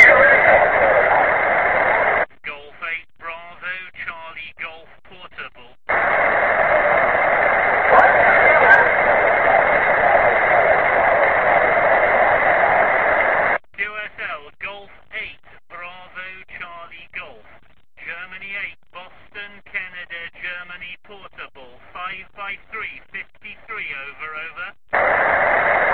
Golf 8 Bravo, Charlie Golf Portable. QSL Golf 8 Bravo, Charlie Golf. Germany 8 Boston, Canada, Germany Portable. 5 by 3, 53 over.